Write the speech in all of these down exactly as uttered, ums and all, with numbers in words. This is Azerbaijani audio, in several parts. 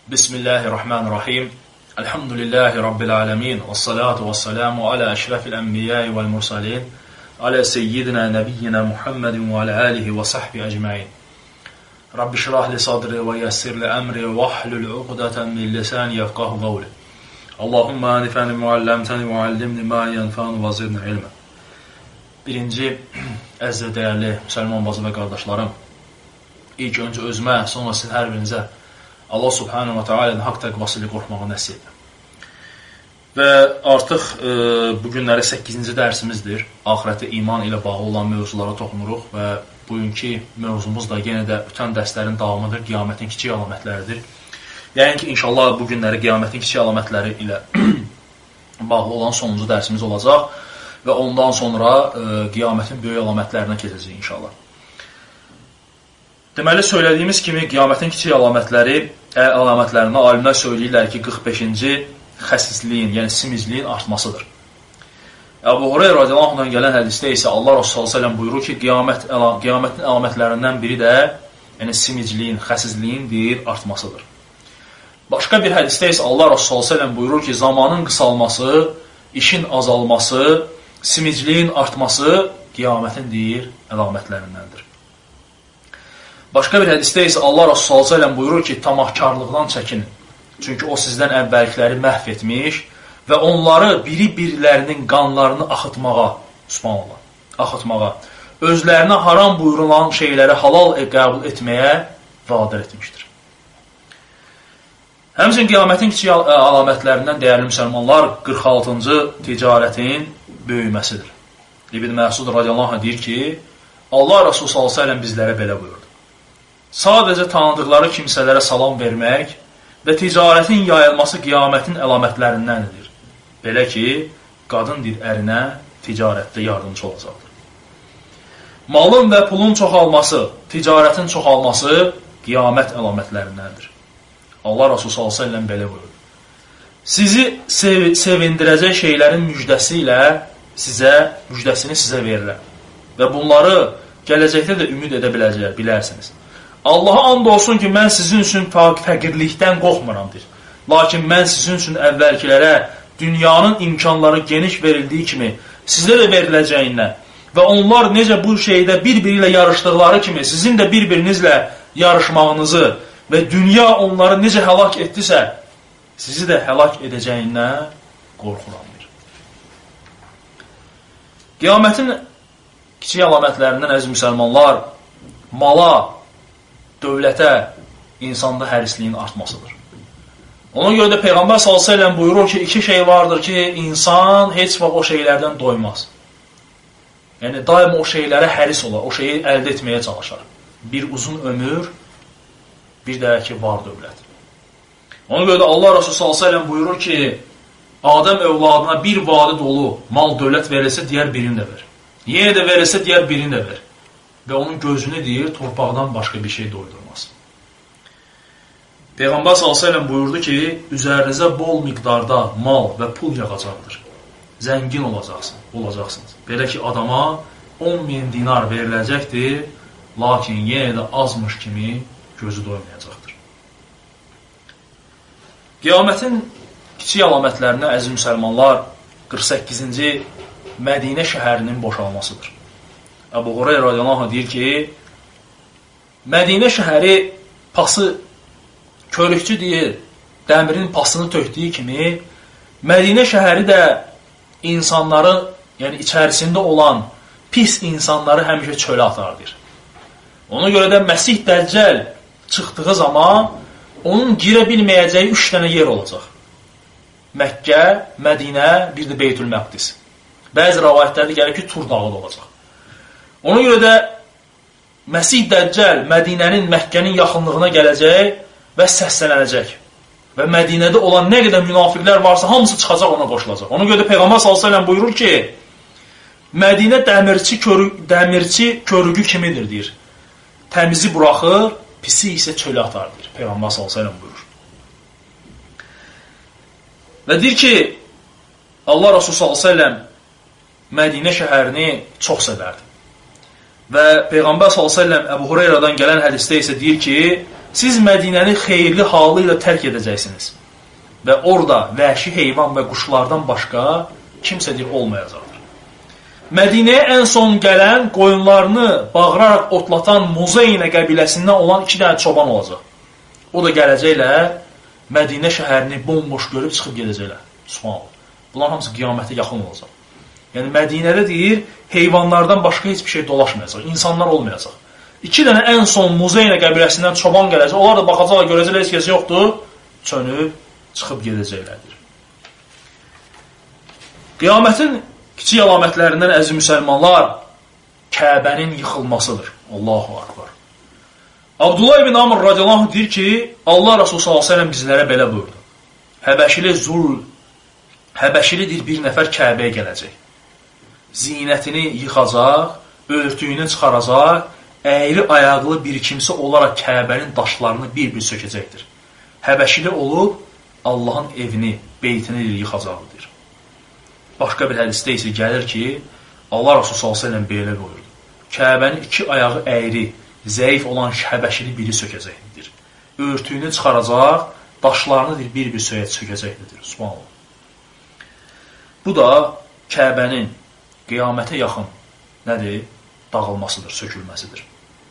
Bismillahirrahmanirrahim. Elhamdülillahi Rabbil alemin. Və salatu və salamu alə əşrafil ənbiyai vəl mursalin. Alə seyyidina nəbiyyina Muhammedin və alə alihi və sahbi əcməin. Rabbi şirah li sadri və yəssir li əmri və ahlul uqdatan min lisani yefqahu qavli. Allahumma anifəni mualləmtəni və allimni ma yənfəni və zirni ilmə. Birinci, əziz və dəyərli müsəlman bazı və qardaşlarım, ilk öncə özümə, sonra sizin hər birinizə Allah subhanahu wa ta'ala'nın haqq təqvası ilə qorxmağı nəsib edir. Və artıq e, bu günləri səkkizinci dərsimizdir. Axirətə iman ilə bağlı olan mövzulara toxunuruq və bugünkü mövzumuz da yenə də ötən dərslərin davamıdır, qiyamətin kiçik əlamətləridir. Yəni ki, inşallah bu günləri qiyamətin kiçik əlamətləri ilə bağlı olan sonuncu dərsimiz olacaq və ondan sonra e, qiyamətin böyük əlamətlərinə keçəcək inşallah. Deməli, söylədiyimiz kimi qiyamətin kiçik əlamətləri, əlamətlərinə alimlər söyləyirlər ki, qırx beşinci xəsisliyin, yəni simizliyin artmasıdır. Əbu Hureyra radiyallahu anhudan gələn hədisdə isə Allah Resulü sallallahu əleyhi və səlləm buyurur ki, qiyamət, qiyamətin əlamətlərindən biri də yəni simizliyin, xəsisliyin deyir, artmasıdır. Başqa bir hədisdə isə Allah Resulü sallallahu əleyhi və səlləm buyurur ki, zamanın qısalması, işin azalması, simizliyin artması qiyamətin deyir, əlamətlərindəndir. Başqa bir hədisdə isə Allah Resulü sallallahu əleyhi və səlləm buyurur ki, tamahkarlıqdan çəkinin. Çünki o sizdən əvvəlkiləri məhv etmiş və onları biri-birilərinin qanlarını axıtmağa, subhanallah, axıtmağa, özlərinə haram buyurulan şeyləri halal qəbul etməyə vadar etmişdir. Həmçinin qiyamətin kiçik əlamətlərindən dəyərli müsəlmanlar qırx altıncı ticarətin böyüməsidir. İbn Məsud radiyallahu anh deyir ki, Allah Resulü sallallahu əleyhi və səlləm bizlərə belə buyurdu. Sadəcə tanıdıqları kimsələrə salam vermək və ticarətin yayılması qiyamətin əlamətlərindəndir. Belə ki, qadın bir ərinə ticarətdə yardımcı olacaqdır. Malın və pulun çoxalması, ticarətin çoxalması qiyamət əlamətlərindəndir. Allah Resulü sallallahu əleyhi və səlləm belə buyurdu. Sizi sev sevindirəcək şeylərin müjdəsi ilə sizə, müjdəsini sizə verirlər. Və bunları gələcəkdə də ümid edə biləcək, bilərsiniz. Allaha and olsun ki, mən sizin üçün fəqirlikdən qorxmuramdır. Lakin mən sizin üçün əvvəlkilərə dünyanın imkanları geniş verildiyi kimi sizə də veriləcəyindən və onlar necə bu şeydə bir-biri ilə yarışdıqları kimi sizin də bir-birinizlə yarışmağınızı və dünya onları necə həlak etdisə, sizi də həlak edəcəyindən qorxuramdır. Qiyamətin kiçik əlamətlərindən əziz müsəlmanlar, mala, dövlətə, insanda hərisliyin artmasıdır. Ona görə də Peyğəmbər sallallahu əleyhi və səlləm buyurur ki, iki şey vardır ki, insan heç vaxt o şeylərdən doymaz. Yəni, daim o şeylərə həris olar, o şeyi əldə etməyə çalışar. Bir uzun ömür, bir də ki, var dövlət. Ona görə də Allah Resulü sallallahu əleyhi və səlləm buyurur ki, Adəm övladına bir vadi dolu mal dövlət verilsə, digər birini də ver. Yenə də verilsə, digər birini də ver. Və onun gözünü deyir, torpaqdan başqa bir şey doydurmaz. Peyğəmbər sallallahu əleyhi və səlləm buyurdu ki, üzərinizə bol miqdarda mal və pul yağacaqdır. Zəngin olacaqsınız, olacaqsınız. Belə ki, adama on min dinar veriləcəkdir, lakin yenə də azmış kimi gözü doymayacaqdır. Qiyamətin kiçik əlamətlərinə, əziz müsəlmanlar, qırx səkkizinci Mədinə şəhərinin boşalmasıdır. Əbu Hureyra radiyallahu anh deyir ki, Mədinə şəhəri pası körükçü deyir, dəmirin pasını tökdüyü kimi, Mədinə şəhəri də insanların, yəni içərisində olan pis insanları həmişə çölə atardır. Ona görə də Məsih Dəccəl çıxdığı zaman onun girə bilməyəcəyi üç dənə yer olacaq. Məkkə, Mədinə, bir də Beytül-Məqdis. Bəzi rəvayətlərdə gəlir ki, Tur dağı da olacaq. Ona görə də Məsih Dəccəl Mədinənin, Məkkənin yaxınlığına gələcək və səslənəcək. Və Mədinədə olan nə qədər münafiqlər varsa, hamısı çıxacaq, ona qoşulacaq. Ona görə də Peyğəmbər sallallahu əleyhi və səlləm buyurur ki, Mədinə dəmirçi, körü, dəmirçi körügü kimidir, deyir. Təmizi buraxır, pisi isə çölə atar, deyir. Peyğəmbər sallallahu əleyhi və səlləm buyurur. Və deyir ki, Allah Resulü sallallahu əleyhi və səlləm Mədinə şəhərini çox sevərdi. Və Peyğəmbər sallallahu əleyhi və səlləm Əbu Hureyradan gələn hədisdə isə deyir ki, siz Mədinəni xeyirli halı ilə tərk edəcəksiniz və orada vəhşi heyvan və quşlardan başqa kimsə deyir olmayacaqdır. Mədinəyə ən son gələn qoyunlarını bağıraraq otlatan Muzeynə qəbiləsindən olan iki dənə çoban olacaq. O da gələcəklər, Mədinə şəhərini bomboş görüb çıxıb gedəcəklər. Subhanallah. Bunlar hamısı qiyamətə yaxın olacaq. Yəni Mədinədə deyir, heyvanlardan başqa heç bir şey dolaşmayacaq, insanlar olmayacaq. İki dənə ən son Muzeynə qəbiləsindən çoban gələcək, onlar da baxacaqlar, görəcəklər, heç kəs yoxdur, çönüb, çıxıb gedəcəklərdir. Qiyamətin kiçik əlamətlərindən əziz müsəlmanlar, Kəbənin yıxılmasıdır. Allahu akbar. Abdullah ibn Amr radiyallahu anh deyir ki, Allah Resulü sallallahu aleyhi ve sellem bizlərə belə buyurdu. Həbəşili zul, Həbəşilidir bir nəfər Kəbəyə gələcək. Zinətini yıxacaq, örtüyünü çıxaracaq, əyri ayaqlı bir kimsə olaraq Kəbənin daşlarını bir-bir sökəcəkdir. Həbəşili olub, Allahın evini, beytini yıxacaqdır. Başqa bir hədisdə isə gəlir ki, Allah Resulü sallallahu aleyhi ve sellem belə buyurdu. Kəbənin iki ayağı əyri, zəif olan Həbəşili biri sökəcəkdir. Örtüyünü çıxaracaq, daşlarını bir-bir sökəcəkdir. Subhanallah. Bu da Kəbənin qiyamətə yaxın nədir? Dağılmasıdır, sökülməsidir.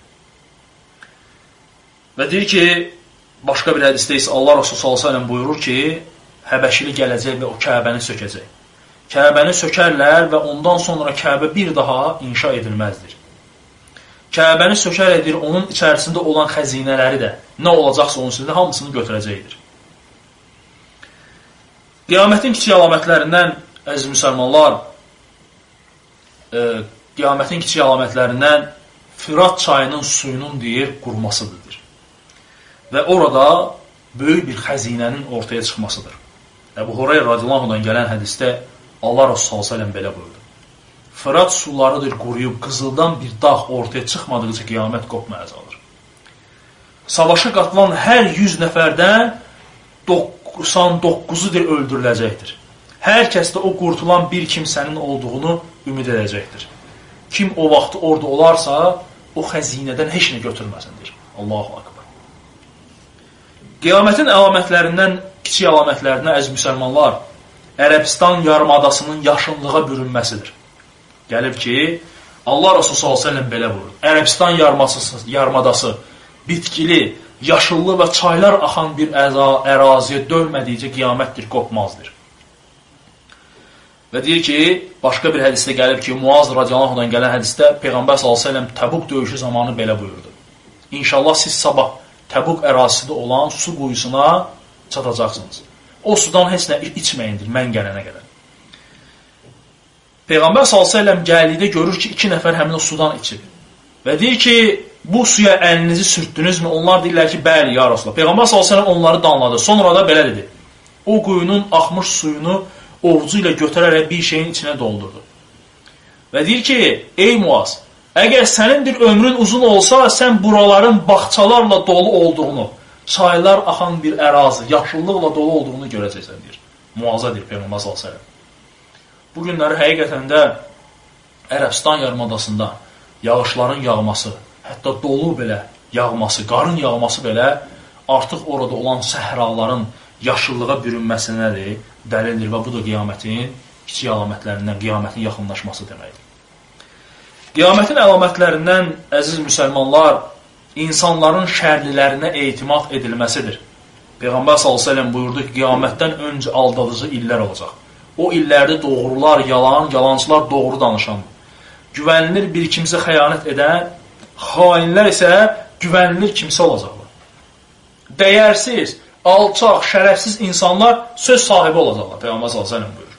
Və deyir ki, başqa bir hədisdə isə Allah Resulü sallallahu aleyhi ve sellem buyurur ki, Həbəşili gələcək və o Kəbəni sökəcək. Kəbəni sökərlər və ondan sonra Kəbə bir daha inşa edilməzdir. Kəbəni sökər edir, onun içərisində olan xəzinələri də nə olacaqsa onun içində hamısını götürəcəkdir. Qiyamətin kiçik əlamətlərindən, əziz müsəlmanlar, e, qiyamətin kiçik əlamətlərindən Firat çayının suyunun deyir, qurmasıdır. Və orada böyük bir xəzinənin ortaya çıxmasıdır. Əbu Hureyra radiyallahu anhdan gələn hədisdə Allah Resulü sallallahu aleyhi ve sellem belə buyurdu. Fırat sularıdır quruyub, qızıldan bir dağ ortaya çıxmadıqca qiyamət qopmayacaqdır. Savaşa qatılan hər yüz nəfərdən doxsan doqquzudur öldürüləcəkdir. Hər kəs də o qurtulan bir kimsənin olduğunu ümid edəcəkdir. Kim o vaxt orada olarsa, o xəzinədən heç nə götürməsindir. Allahu akbar. Qiyamətin əlamətlərindən, kiçik əlamətlərindən, əziz müsəlmanlar, Ərəbistan yarımadasının yaşınlığa bürünməsidir. Gəlib ki, Allah Resulü sallallahu aleyhi ve sellem belə buyurur. Ərəbistan yarımadası bitkili, yaşıllı və çaylar axan bir əraziyə dönmədikcə qiyamətdir, qopmazdır. Və deyir ki, başqa bir hədisdə gəlib ki, Muaz radiyallahu anhdan gələn hədisdə Peyğəmbər sallallahu aleyhi ve sellem Təbuk döyüşü zamanı belə buyurdu. İnşallah siz sabah Təbuk ərazisində olan su quyusuna çatacaqsınız. O sudan heç nə içməyindir, mən gələnə qədər. Peyğəmbər sallallahu əleyhi və səlləm gəldikdə görür ki, iki nəfər həmin o sudan içib. Və deyir ki, bu suya əlinizi sürtdünüzmü? Onlar deyirlər ki, bəli, ya Rasulullah. Peyğəmbər sallallahu əleyhi və səlləm onları danladı. Sonra da belə dedi. O quyunun axmış suyunu ovucu ilə götürərək bir şeyin içinə doldurdu. Və deyir ki, ey Muaz, əgər sənindir ömrün uzun olsa, sən buraların bağçalarla dolu olduğunu, çaylar axan bir ərazi, yaşıllıqla dolu olduğunu görəcəksən, deyir. Muaza deyir Peyğəmbər sallallahu əleyhi və səlləm. Bu günləri həqiqətən də Ərəbistan yarımadasında yağışların yağması, hətta dolu belə yağması, qarın yağması belə artıq orada olan səhraların yaşıllığa bürünməsinədir, dəlildir və bu da qiyamətin kiçik əlamətlərindən, qiyamətin yaxınlaşması deməkdir. Qiyamətin əlamətlərindən, əziz müsəlmanlar, insanların şərlilərinə etimad edilməsidir. Peyğəmbər sallallahu əleyhi və səlləm buyurdu ki, qiyamətdən öncə aldadıcı illər olacaq. O illərdə doğrular yalan, yalancılar doğru danışan, güvənilir bir kimsə xəyanət edən, xainlər isə güvənilir kimsə olacaqlar. Dəyərsiz, alçaq, şərəfsiz insanlar söz sahibi olacaqlar. Peyğəmbər sallallahu əleyhi və səlləm buyurur.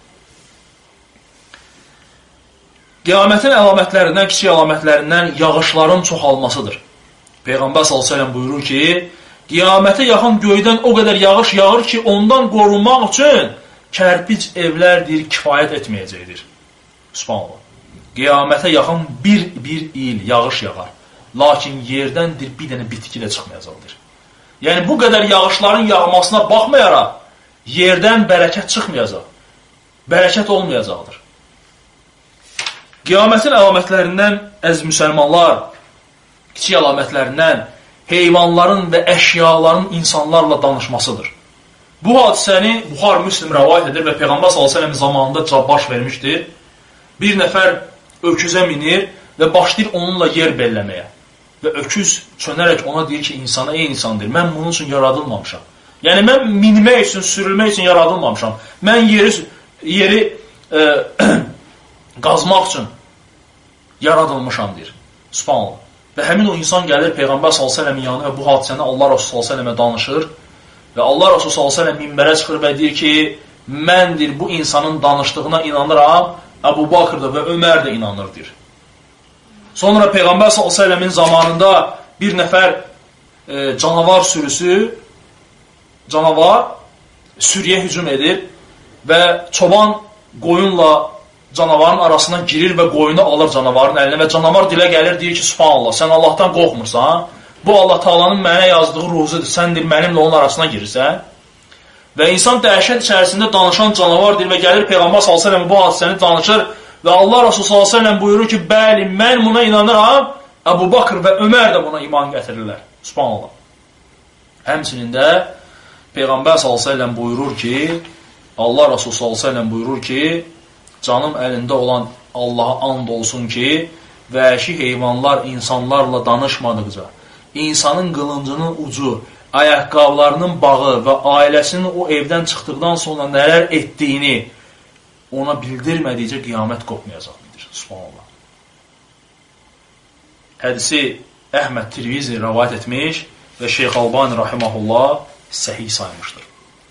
Qiyamətin əlamətlərindən, kiçik əlamətlərindən yağışların çoxalmasıdır. Peyğəmbər sallallahu əleyhi və səlləm buyurur ki, qiyamətə yaxın göydən o qədər yağış yağır ki, ondan qorunmaq üçün kərpic evlər deyir, kifayət etməyəcəkdir. Subhanallah. Qiyamətə yaxın bir, bir il yağış yağar. Lakin yerdən deyir, bir dənə bitki də çıxmayacaqdır. Yəni, bu qədər yağışların yağmasına baxmayaraq, yerdən bərəkət çıxmayacaq. Bərəkət olmayacaqdır. Qiyamətin əlamətlərindən, əziz müsəlmanlar, kiçik əlamətlərindən heyvanların və əşyaların insanlarla danışmasıdır. Bu hadisəni Buxari Müslim rəvayət edir və Peyğəmbər sallallahu əleyhi və səlləm zamanında baş vermişdir. Bir nəfər öküzə minir və başlayır onunla yer belləməyə. Və öküz çönərək ona deyir ki, insana ey insan deyir, mən bunun üçün yaradılmamışam. Yəni, mən minmək üçün, sürülmək üçün yaradılmamışam. Mən yeri, yeri e, qazmaq üçün yaradılmışam, deyir. Subhanallah. Və həmin o insan gəlir Peyğəmbər sallallahu əleyhi və səlləmin yanına və bu hadisəni Allah Rasulü sallallahu əleyhi və səlləmə danışır. Və Allah Rasulü sallallahu əleyhi və səlləm minbərə çıxır və deyir ki, mən deyir, bu insanın danışdığına inanıram, Əbu Bakır da və Ömər də inanır, deyir. Sonra Peyğəmbər sallallahu əleyhi və səlləmin zamanında bir nəfər e, canavar sürüsü, canavar sürüyə hücum edir və çoban qoyunla canavarın arasına girir və qoyunu alır canavarın əlinə və canavar dilə gəlir, deyir ki, subhanallah, sən Allahdan qorxmursan, bu Allah Taala'nın mənə yazdığı ruzudur, sən deyir, mənimlə onun arasına girirsən və insan dəhşət içərisində danışan canavar deyir və gəlir Peyğəmbər sallallahu əleyhi və səlləm bu hadisəni danışır və Allah Rasulü sallallahu əleyhi və səlləm buyurur ki, bəli, mən buna inanıram, Əbu Bakır və Ömər də buna iman gətirirlər. Subhanallah. Həmçinin də Peyğəmbər sallallahu əleyhi və səlləm buyurur ki, Allah Rasulü sallallahu əleyhi və səlləm buyurur ki, canım əlində olan Allaha and olsun ki, vəhşi heyvanlar insanlarla danışmadıqca, insanın qılıncının ucu, ayaqqabılarının bağı və ailəsinin o evdən çıxdıqdan sonra nələr etdiyini ona bildirmədikcə qiyamət qopmayacaqdır. Subhanallah. Hədisi Əhməd Tirmizi rəvayət etmiş və Şeyx Albani rahimehullah səhih saymışdır.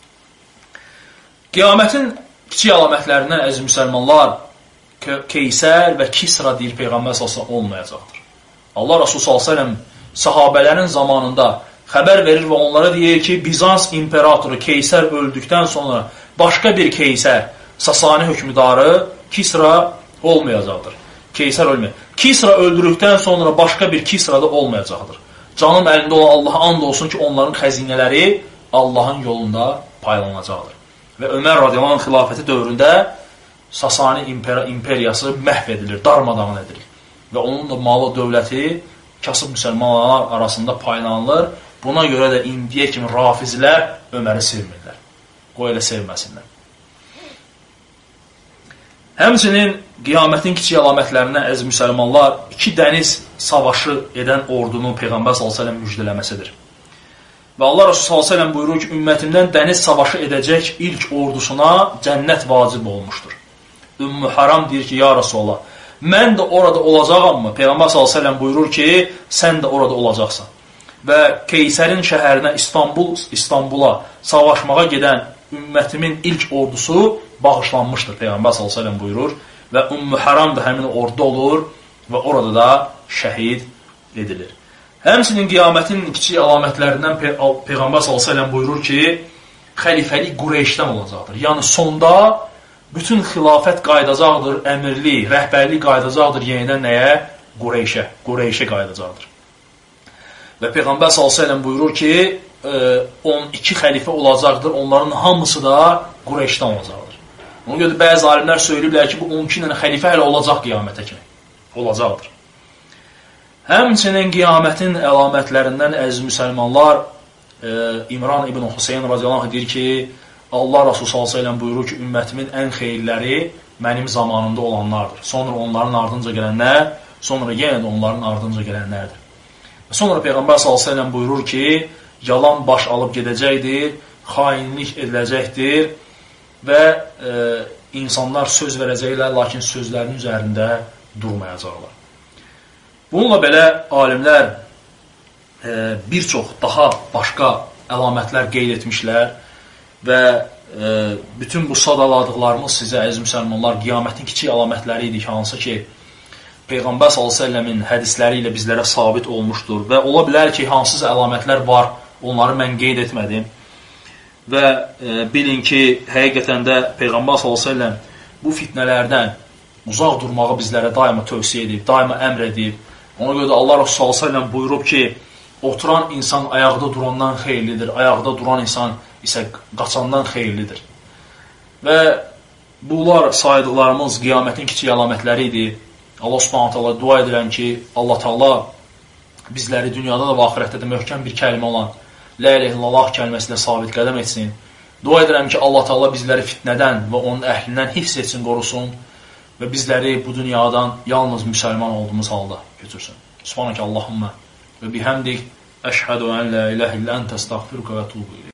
Qiyamətin kiçik əlamətlərindən əziz müsəlmanlar, Keysər və Kisra deyir Peyğəmbər sallallahu əleyhi və səlləm olmayacaqdır. Allah Rasulü sallallahu əleyhi və səlləm sahabələrin zamanında xəbər verir və onlara deyir ki, Bizans imperatoru Keysər öldükdən sonra başqa bir Keysər, Sasani hökmdarı Kisra olmayacaqdır. Keysər ölməyəcəkdir. Kisra öldürükdən sonra başqa bir Kisra da olmayacaqdır. Canım əlində olan Allaha and olsun ki, onların xəzinələri Allahın yolunda paylanacaqdır. Və Ömər radiyallahu anh xilafəti dövründə Sasani imper imperiyası məhv edilir, darmadağın edilir. Və onun da malı dövləti kasıb müsəlmanlar arasında paylanılır. Buna görə də indiyə kimi rafizlər Öməri sevmirlər. Qoy elə sevməsinlər. Həmçinin qiyamətin kiçik əlamətlərindən əziz müsəlmanlar, iki dəniz savaşı edən ordunu Peyğəmbər sallallahu əleyhi və səlləm müjdələməsidir. Və Allah Rasulü sallallahu əleyhi və səlləm buyurur ki, ümmətimdən dəniz savaşı edəcək ilk ordusuna cənnət vacib olmuşdur. Ümmü Haram deyir ki, ya Rasulullah, mən də orada olacağammı? Peyğəmbər sallallahu əleyhi və səlləm buyurur ki, sən də orada olacaqsan. Və Keysərin şəhərinə İstanbul, İstanbula savaşmağa gedən ümmətimin ilk ordusu bağışlanmışdır. Peyğəmbər sallallahu əleyhi və səlləm buyurur və Ümmü Haram da həmin ordu olur və orada da şəhid edilir. Həmçinin qiyamətin kiçik əlamətlərindən Pey Peyğəmbər sallallahu əleyhi və səlləm buyurur ki, xəlifəlik Qureyşdən olacaqdır. Yəni sonda bütün xilafət qayıdacaqdır, əmirlik, rəhbərlik qayıdacaqdır yenidən nəyə? Qureyşə, Qureyşə qayıdacaqdır. Və Peyğəmbər sallallahu əleyhi və səlləm buyurur ki, on iki xəlifə olacaqdır, onların hamısı da Qureyşdən olacaqdır. Ona görə bəzi alimlər söyləyiblər ki, bu on iki dənə xəlifə hələ olacaq qiyamətə kimi. Olacaqdır. Həmçinin qiyamətin əlamətlərindən əziz müsəlmanlar, İmran ibn Hüseyn radiyallahu anh deyir ki, Allah Rasulü sallallahu əleyhi və səlləm buyurur ki, ümmətimin ən xeyirləri mənim zamanımda olanlardır. Sonra onların ardınca gələnlər, sonra yenə də onların ardınca gələnlərdir. Sonra Peyğəmbər sallallahu əleyhi və səlləm buyurur ki, yalan baş alıb gedəcəkdir, xainlik ediləcəkdir və e, insanlar söz verəcəklər, lakin sözlərinin üzərində durmayacaqlar. Bununla belə alimlər e, bir çox daha başqa əlamətlər qeyd etmişlər və e, bütün bu sadaladıqlarımız sizə, əziz müsəlmanlar, qiyamətin kiçik əlamətləri idi, hansı ki, Peyğəmbər sallallahu əleyhi və səlləmin hədisləri ilə bizlərə sabit olmuşdur və ola bilər ki, hansısa əlamətlər var, onları mən qeyd etmədim və e, bilin ki, həqiqətən də Peyğəmbər sallallahu əleyhi və səlləm bu fitnələrdən uzaq durmağı bizlərə daima tövsiyə edib, daima əmr edib. Ona görə də Allah Rasulü sallallahu əleyhi və səlləm buyurub ki, oturan insan ayaqda durandan xeyirlidir, ayaqda duran insan isə qaçandan xeyirlidir. Və bunlar saydıqlarımız qiyamətin kiçik əlamətləri idi. Allah Subhanahu taala dua edirəm ki, Allah Taala bizləri dünyada da və axirətdə də möhkəm bir kəlmə olan La ilahe illallah kəlməsi ilə sabit qədəm etsin. Dua edirəm ki, Allah Taala bizləri fitnədən və onun əhlindən hifz etsin, qorusun və bizləri bu dünyadan yalnız müsəlman olduğumuz halda götürsün. Subhanaka Allahumma və bihamdik əşhədu ən la ilahe illə əntə əstəğfiruka və etûbu ileyk.